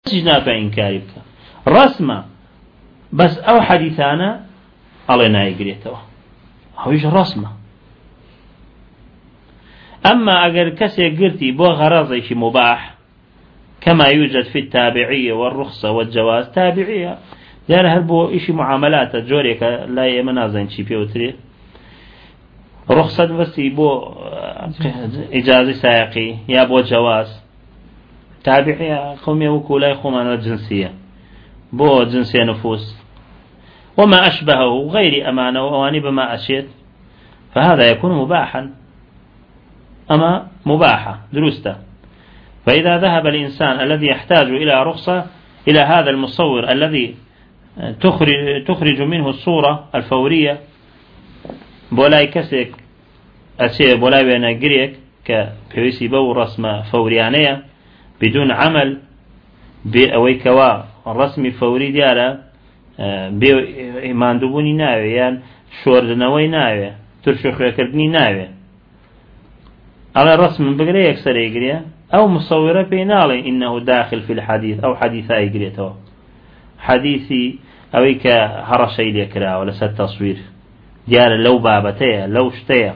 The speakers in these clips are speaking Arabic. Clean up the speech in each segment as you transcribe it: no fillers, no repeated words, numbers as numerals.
نافع إنكاري بك رسمة بس أو حديثانا الله نايقريتوا هويش رسمة. أما أجر كسي قرتي بو غرض مباح كما يوجد في التابعية والرخصة والجواز تابعية دار هربو إشي معاملات جوريك لا يمنازين شي بيوتري رخصة بس بو إجازة سائقي يا بو جواز تابعية قومي وكولا يخومان الجنسية بو جنسية نفوس وما أشبهه غير أمانة وأواني بما أشيت فهذا يكون مباحا أما مباحة درسته. فإذا ذهب الإنسان الذي يحتاج إلى رخصة إلى هذا المصور الذي تخرج منه الصورة الفورية بولاي كسك أشياء بولاي بين جريك كبيسي بو رسمة فوريانية بدون عمل بأويكوا الرسم فوري ديارة بإيمان دبوني ناوي يعني شوردنوي ناوي ترشخ كردني ناوي على الرسم بقري يكسر يقريه أو مصورة بينالي إنه داخل في الحديث أو حديثا يقريته حديثي أويك هرشي ليكرا ولا ست تصوير ديار لو بابتيا لو شتيا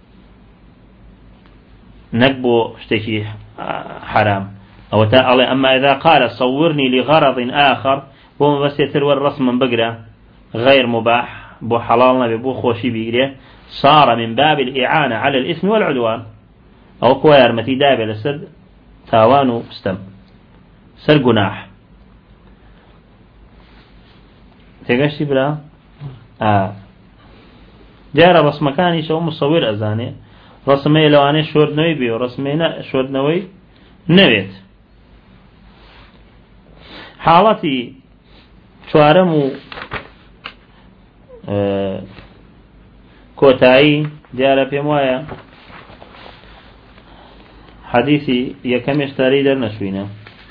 نقبو شتيشي حرام أو تعالى. أما إذا قال صورني لغرض آخر بو بس يتروى الرسم من بقرة غير مباح بو حلالنا بو خوشي بيقريه صار من باب الإعانة على الإثم والعدوان أو كوير متي دابي لسد تاوانو استم سر جناح تقشتي بلا جارة بس مكاني شو مصور أزاني رسمي لو أنا شورد نوي بيو رسمي شورد نوي نويت حالتي شوارمو كوتاي جارة بيموايا حديثي يكمش تاريدر نشوينا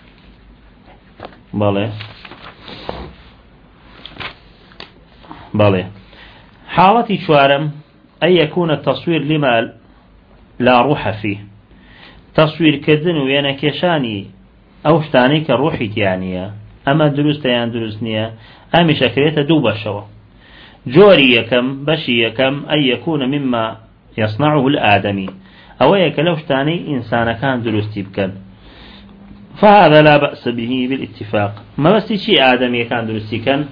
بالي حالتي شوارم أن يكون التصوير لما لا روح فيه تصوير كدن ويانا كشاني أو شتاني كروحي تيانية أما دروس تيان دروسنية أمي شكريتا دوبا شوا جوري يكم بشي يكم أن يكون مما يصنعه الآدمي أو يكلو شتاني إنسان كان دروستي بكن فهذا لا بأس به بالاتفاق. ما بس شيء آدمي كان دروستي كان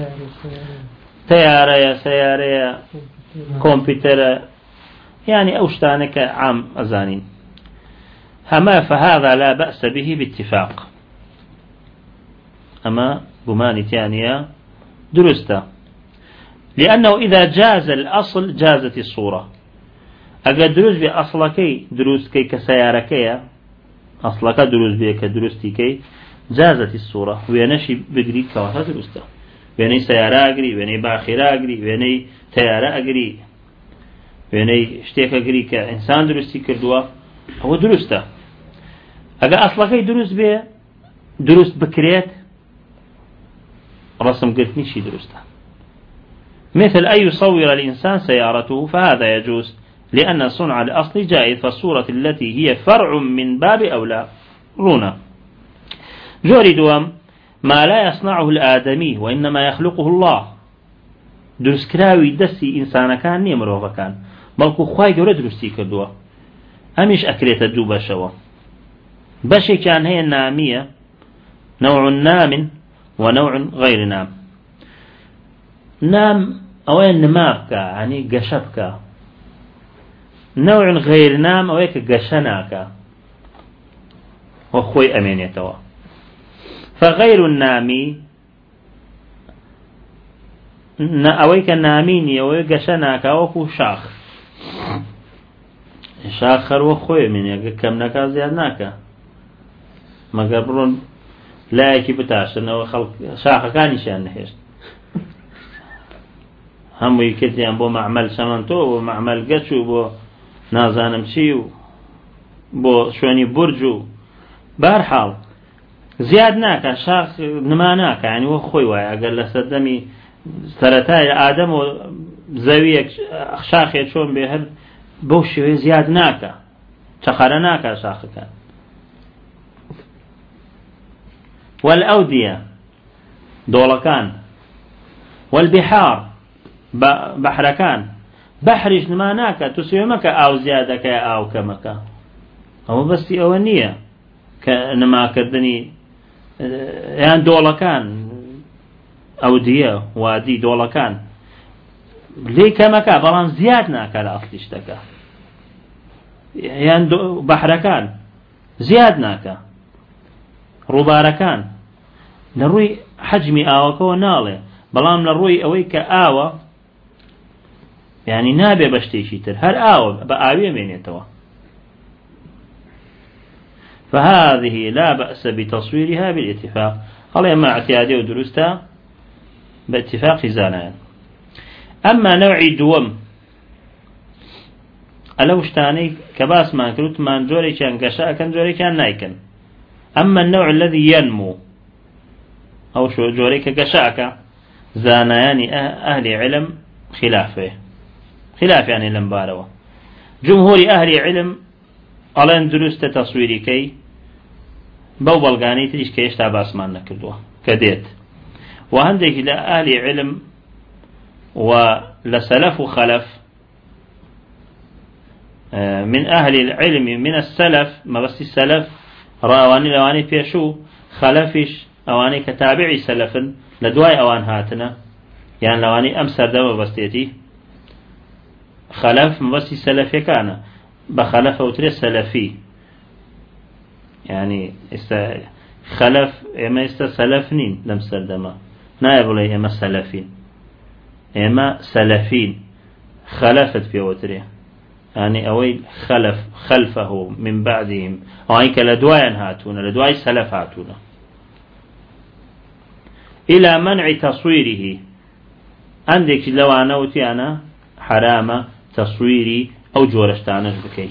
تيارة سيارة كمبيوتر يعني أوشتانك عام أزانين أما فهذا لا بأس به باتفاق. أما بماني تانية درسته لأنه إذا جاز الأصل جازت الصورة. أجا دروس بأصلكي دروس كي كسياركيا أصلك دروس بيك دروستي كي جازت الصورة وينشي بقري كواها درسته ويني سيارة أجري ويني باخرة أجري ويني تيارة أجري ويني اشتيك أجري كإنسان درستي كردوا هو درسته. أجا أصلكي دروس بيه دروس بكريت رسم قلت نشي درسته مثل أن يصور الإنسان سيارته فهذا يجوز لأن صنع الأصل جائز فالصورة التي هي فرع من باب أولى رونا جوري دوام ما لا يصنعه الآدمي وإنما يخلقه الله درس كراوي دسي إنسان كان نيمروه كان بلكو خواهي جوري درسي كردوا أمش أكريت الدوبة شوا بشي كان هي النامية نوع نام ونوع غير نام. نام أوين نمابك يعني قشبك نوع غير نام أويك قشناك وخوي أمين يتوا. فغير النامي أويك ناميني أويك قشناك وكو شاخ شاخر وخوي من كم نكا زيادناك ما قبرون لا يكي بتاش انه خلق شاخ كان يشان نحيش هم يكتي بو معمل سمنتو ومعمل قشو بو نازانم شي بو شوني برجو بارحال زيادناك شاخ نماناك يعني وخوي واي اقل لسدمي سرتاي آدم وزاوية شاخي شون بيهر بوشي زيادناك تخرناك شاخ كان والأودية دولكان والبحار بحركان بحرش نماناك تسويمك أو زيادك أو كمك أو بس أولنية كنما كردني يعني دولكان أودية وادي دولكان ليه كمك بلان زيادناك على أصلشتك يعني بحركان زيادناك ڕووبارەکان لە ڕووی حەجمی ئاوەکەەوە ناڵێ بەڵام لە ڕووی ئەوەی کە ئاوە یعنی نابێ بە شتێکی تر هەر ئاوە بە ئاوێ مێنێتەوە فهذه لا بأس بتصويرها بالاتفاق هەڵێ ئێمە اعتیادی و دروستە باتفاق زانایان ئەمما نەوعی دووەم ئەلەو شتانەی کە باسمان کردوتمان جۆرێکیان گەشەکەن جۆرێکیان نایکەن أما النوع الذي ينمو أو شو جوريك قشاك زانيان أهل علم خلافه خلاف يعني لمباروا جمهور أهل علم ألان درست تصويري كي بو بلغاني تريش كيش تاباسمان نكردوه كديت وهندك لأهل علم ولسلف وخلف من أهل العلم من السلف ما بس السلف راواني لواني بيشو خلفش اواني كتابعي سلفن لدواي اوان هاتنا يعني لواني امسر دوا بستيتي خلف مبسي سلفي كان بخلف وتري سلفي يعني خلف اما سلفنين لم سردما نائب لي اما سلفين اما سلفين خلفت في وتري يعني أوي خلفه من بعدهم وعنك لدواء هاتون لدواء سلف هاتون إلى منع تصويره عندك لو أنا وتي أنا حرام تصويري أو جورشتانش بكي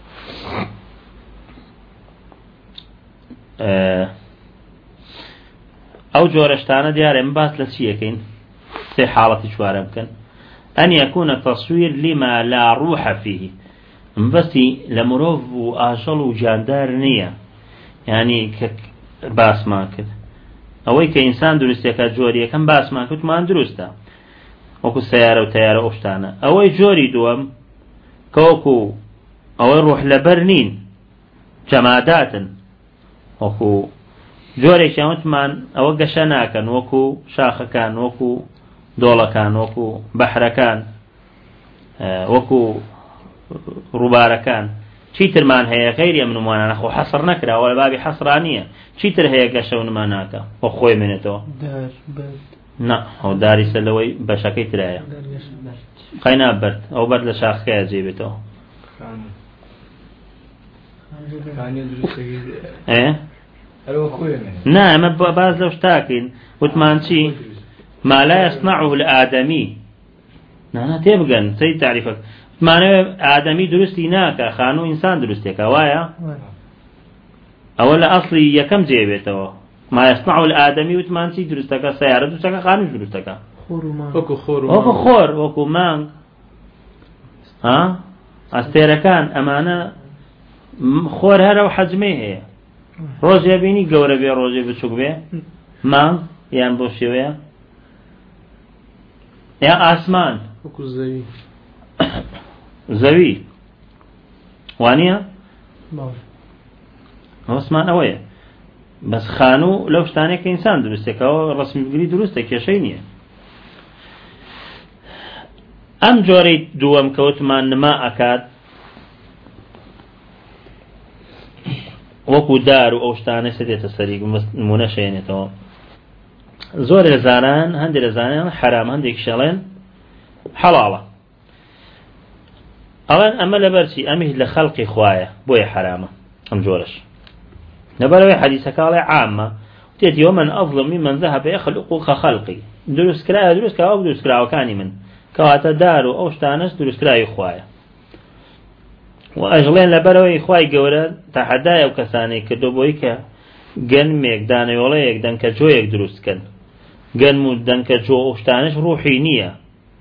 أو جورشتانه ديار انباس لسيكين في حالة شوارع ممكن أن يكون التصوير لما لا روح فيه مبستي لمروف وآجل وجاندار نية يعني باس ماكد أوي كإنسان درست يكاد جوري كم باس ماكد ما درسته وكو سيارة وتيارة أوشتانا أوي جوري دوام كوكو أوي روح لبرنين جمادات وكو جوري كامتمان أوي قشناكا وكو شاخكان وكو دولكان وكو بحركان وكو ڕووبارەکان چیترمان هەیە غیری ئەم نموانانە خۆ حەسڕ نەکرا وە لە بابی حەسرانیە چیتر هەیە گەشە و نماناکە بۆ خۆی منێتەوە نا ئەو داری سەر لەوەی بەشەکەی ترایە قەینا بەرد ئەو بەرد لە شاخەکەیە جێبێتەوە نا ئەمە باز لەو شتاکەین وتمان چی ما لا يصنعه الآدمي نانا تێبگەن سەی تعریفەکە معنى آدمي درستي ناكا خانو إنسان درستيكا وايا أولا أصلي يكم جيبتو ما يصنع الآدمي وتمانسي درستكا سيارة درستكا خانو درستكا وكو خور وكو مانغ ها أستيركان أمانة خور هذا وحجمه هي روجي بيني قورة بي روجي بچوك بي مانغ يان بوشيويا يا آسمان وكو زوي زوي وانيا عثمان اويا بس خانو لو شتانه كإنسان درسته كو رسمي بقري درسته كشينيه ام جوري دوام كوتمان نما اكاد وكو دار او شتانه سديت السريق منشينه تو زور الزانان هندي الزانان حرام هندي شلين حلاله أولا أما لبرسي أمه لخلق خوايا بويا حرامة أم جورش نبالوي حديثك على عامة تأتي ومن أظلم ممن ذهب يخلق كخلقي دروس كلا دروس كلا دروس كلا وكاني من كواتا دارو أو شتانس دروس كلا خوايا وأجلين لبالوي خواي قولا تحدايا وكساني كدوبويك جن ميك داني ولايك دانك جويك دروس كن جن مود دانك جو أو شتانس روحي نية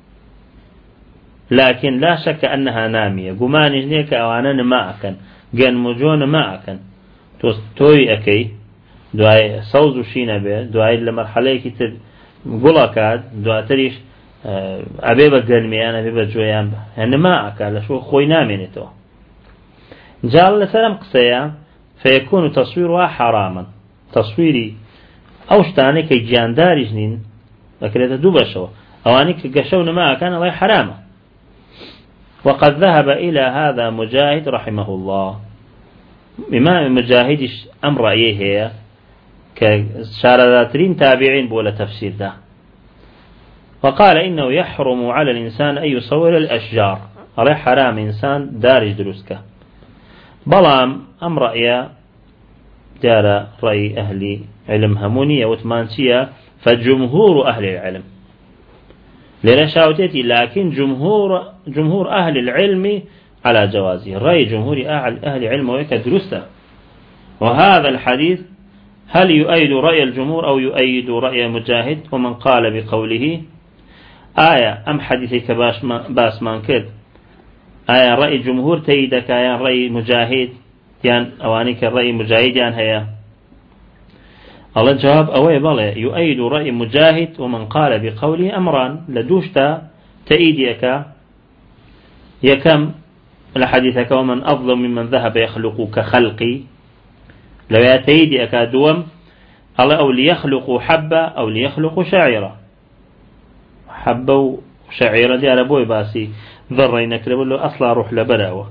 لكن لا شك أنها نامية قماني جنيك أوانا ما أكن قن مجون ما أكن توي أكي دعاء صوز وشينا به دعاء لمرحلة كتر قلقات دعاء تريش أبيبا قلميان أبيبا جويان يعني ما أكل شو خوي نامينتو جال لسلام قصيا فيكون تصويرها حراما تصويري أوشتاني كي جانداري جنين لكن دوبشوا أوانيك قشون ما كان الله حراما وقد ذهب إلى هذا مجاهد رحمه الله إمام مجاهد أمر رأيه هي كشارلاترين تابعين بولا تفسير ده وقال إنه يحرم على الإنسان أن يصور الأشجار على حرام إنسان دارج دروسك بلام أمر رأيه دار رأي أهل علم همونية وثمانسية فجمهور أهل العلم لرشاوتتي لكن جمهور أهل العلم على جوازه رأي جمهور أهل العلم ويكدرسته وهذا الحديث هل يؤيد رأي الجمهور أو يؤيد رأي مجاهد ومن قال بقوله آية أم حديثك باس من كد آية رأي جمهور تيدك آية رأي مجاهد يعني أوانيك الرأي مجاهد يعني هيا الله جواب أوي بالي يؤيد رأي مجاهد ومن قال بقوله أمران لدوشتا تأيديك يكم لحديثك ومن أظلم ممن ذهب يخلق كخلقي لو يتأيديك دوم الله أو ليخلقوا حبة أو ليخلقوا شعيرة حبة وشعيرة دي على بوي باسي ذرينك له أصلا روح لبراوة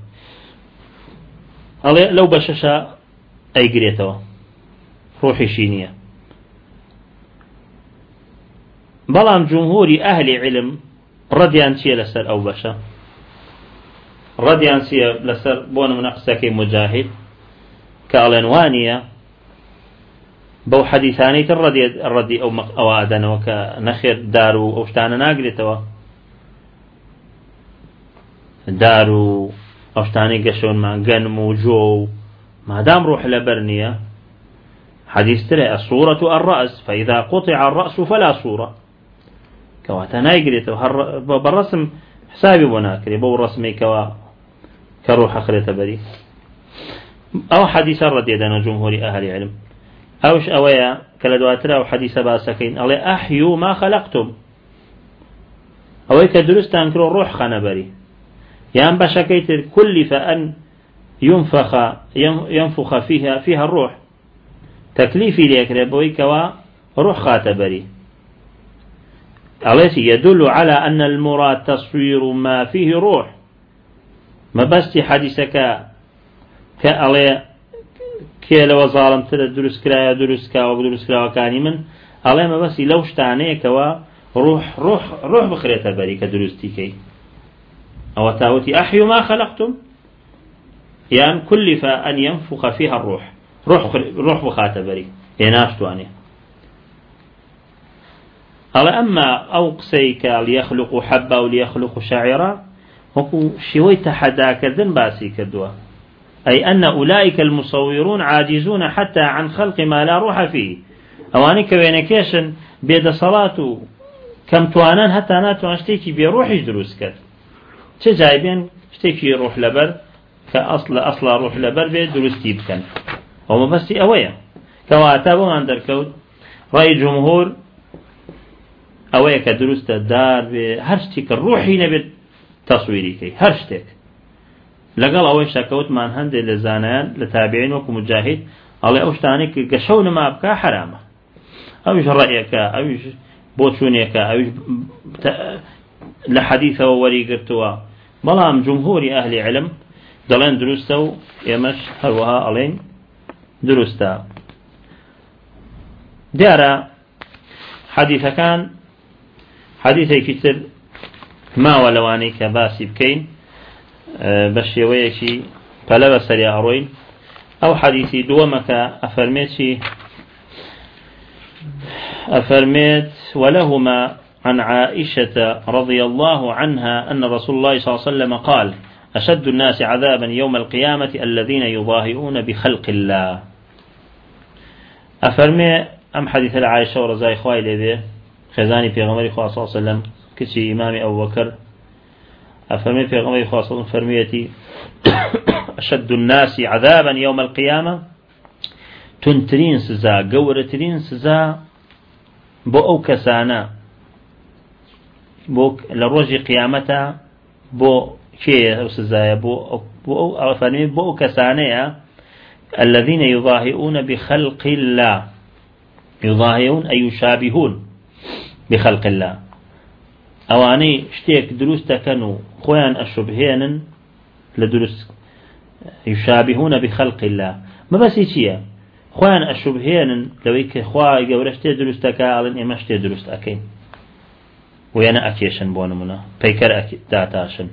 الله لو بششا أي قريتوا روحي شينية بلام جمهور أهل علم رديانسية لسر أو بشا رديانسية لسر بون منقصة مجاهد كالانوانية بو حديثاني الردي أو آدن وكنخير دارو أو شتانا ناقلتوا دارو أو شتاني قشون مع قنمو جو ما دام روح لبرنية حديث ترى الصورة الرأس فإذا قطع الرأس فلا صورة كواتنا يقريته بالرسم حسابي بناكري بو رسمي كروح أخريته بري أو حديث الرد يدنا جمهور أهل العلم أوش أويا كالدواترة أو حديث باسكين الله أحيوا ما خلقتم أوي كدرست أنكروا روح خنبري يعني بشكيتر كلف أن ينفخ فيها الروح تكليفي ليكربوي كوا روح خاتبري أليس يدل على أن المراد تصوير ما فيه روح ما بس حديثك كألي كي لو ظالم ترى درس كرا وكاني من ألي ما بس لو شتاني كوا روح بخريتها بري كدرستي كي أو تاوتي أحيوا ما خلقتم يعني كلف أن ينفخ فيها الروح روح بخاتة بري يناشتواني ألا أما أوقسيك ليخلق حبة أو ليخلق شعيرا وكو شوي تحدا كردن باسي كدوا أي أن أولئك المصورون عاجزون حتى عن خلق ما لا روح فيه أوانيك بينكيشن بيد صلاة كم توانان حتى ناتو أشتيكي بيروحش دروس كد جايبين اشتيكي روح لبر كأصل روح لبر بيد دروستي بكن وما بس أويا كواتابو عن دركود رأي جمهور أويا كدروست الدار هرشتك الروحي نبي تصويري كي هرشتك لقال أوي شاكوت من هند لزانان لتابعين وكو مجاهد الله أوشتانيك قشون ما أبكى حرامة أوش رأيك أوش بوتشونيك أوش لحديثة ووري قرتوا بلام جمهور أهل علم دلين دروستو يمش هروها ألين درستا دارا حديث كان حديثي كتر ما ولواني كباسي بكين بشيويشي فلا بسري أروين أو حديثي دومك أفرميت ولهما عن عائشة رضي الله عنها أن رسول الله صلى الله عليه وسلم قال أشد الناس عذابا يوم القيامة الذين يضاهئون بخلق الله أفرمي أم حديث العائشة ورزاي خواهي لبه خزاني في غمري خواه صلى الله عليه وسلم كشي إمامي أبو بكر أفرمي في غمري خواه صلى الله عليه وسلم فرميتي أشد الناس عذابا يوم القيامة تونترين سزا قورترين سزا بو أو كسانا بو لروج قيامتا بو كي أو سزايا بو أو فرمي بو كسانيا الذين يضاهئون بخلق الله يضاهئون أي يشابهون بخلق الله أواني شتيك دروس تكنوا خوان الشبهين لدروس يشابهون بخلق الله ما بس يشيا خوان الشبهين لو يك خواي جورشتي دروس تكالن إمشتي دروس أكين ويانا أكيشن بونمنا بيكر داتاشن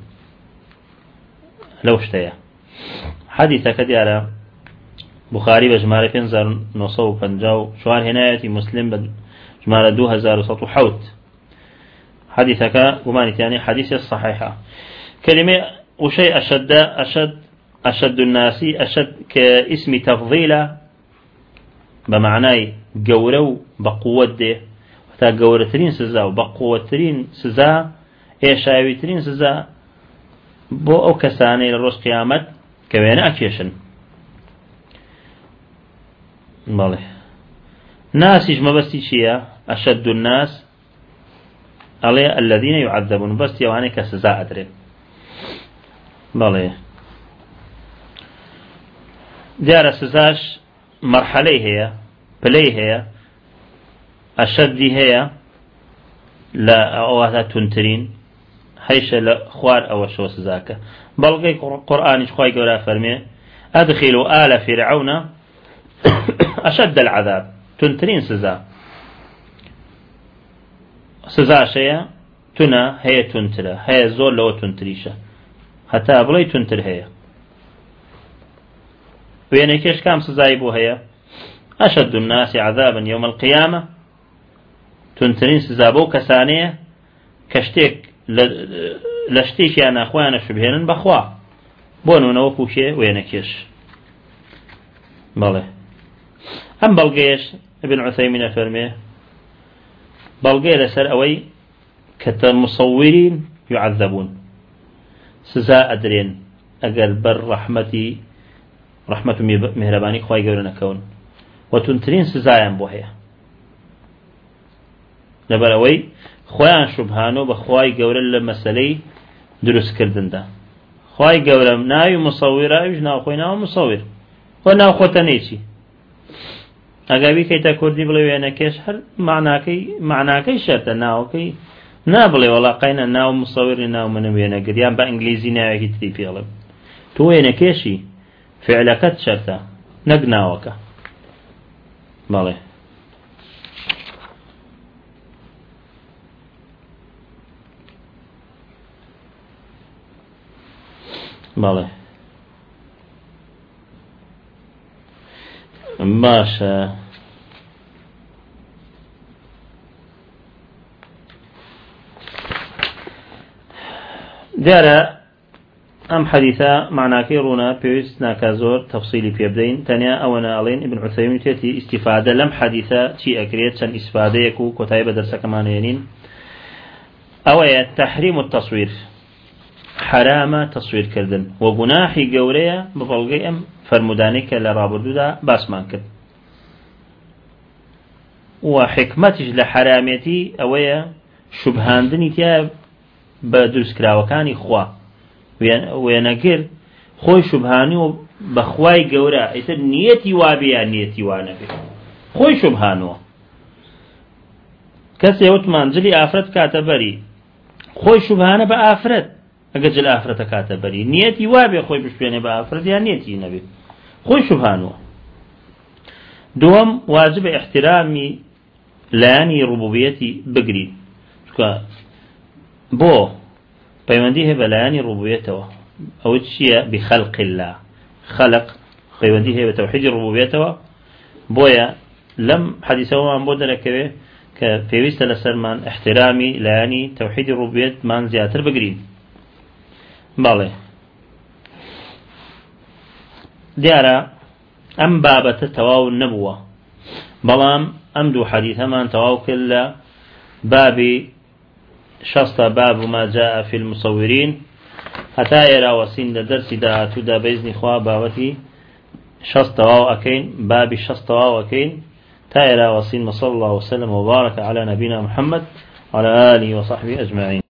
لو اشتيا حديثك ديارا بخاري بجمارة 5950 شوار هنايتي مسلم بجمارة 2100 حديثك وماني يعني حديث الصحيحة كلمة وشيء أشد الناس أشد كاسم تفضيله بمعنى جورو بقوة ده وتا جورترين سزا وبقوترين سزا إيشاويترين سزا بو أو كساني للروز قيامت كوين أكيشن بالله ناسج ما بس شيء أشد الناس على الذين يعذبون بس يواني كسزا أدري بالله دار سزاش مرحلة هي بلي هي أشد هي لا أوها تنترين هيش لخوار أو شو سزاك بلغي قرآن شخوي قولا فرمي أدخلوا آل فرعون أشد العذاب تنترين سزا شيء تنا هي تنترى هي زول لو تنتريشة حتى بلي تنتر هي ويعني كيش كام سزايبو هي أشد الناس عذابا يوم القيامة تنترين سزابو كسانية كشتيك لشتيك أنا أخوانا شبهين بخوا بونو نوكو شيء ويعني كيش بله أم بلغيش ابن عثيمين فرميه بلغي لسر أوي كمصورين يعذبون سزاء أدرين أقل بر رحمة مهرباني خواهي قولنا كون وتنترين سزايا بوهيا لبر أوي خواهان شبهانو بخواهي قولنا لمسالي دروس كردن دا خواهي قولنا ناوي مصورة يجناو خوي ناو مصور وناو خوتنيشي أقابي كي تكردي بلوي أنا كيش هر معناكي شرط ناوكي نابلي والله قينا ناو مصور ناو من وينا قديان بإنجليزي ناو كتري في غلب تو وينا كيشي فعلكت شرطة نقناوك بالي بالي باشا دارا أم حديثا معناه كيرونا بيوس ناكازور تفصيلي في بدين تانيا أونا علين ابن عثيمين تيتي استفادة لم حديثا تي أكريت سن استفادة يكو كتايبة درسة كمان ينين أولا تحريم التصوير حرام تصوير كردن وجناحي جوريا ببلغي أم فرمودانك لرابردو دا باسمان كد وحكمتش لحراميتي أولا شبهاندني تيا بدرس كراوكاني خوا وينقر خوي شبهاني بخواي جورا إذا نيتي وابيا نيتي وانبي خوي شبهانو كسي وتمان جلي آفرت كاتبري خوي شبهانه بآفرت أجل آفرت كاتبري نيتي وابيا خوي بشبهاني بآفرت يا نيتي نبي خوي شبهانو دوم واجب احترامي لاني ربوبيتي بقري بو بيونديه بلاني ربوبيته أو شيء بخلق الله خلق بيونديه بتوحيد ربوبيته بويا لم حديثه عن بودنا كبه كفيوست لسرمان احترامي لاني توحيد الربوبية من زياتر بقرين بالله ديارا أم بابة تواو النبوة بلام أمدو حديثا من تواو كلا بابي شصت باب ما جاء في المصورين حتى يرى وسين درس دا بإذن إخوة بابتي شست واو أكين باب شست واو أكين تائرة وصين صلى الله وسلم وبارك على نبينا محمد وعلى آله وصحبه أجمعين.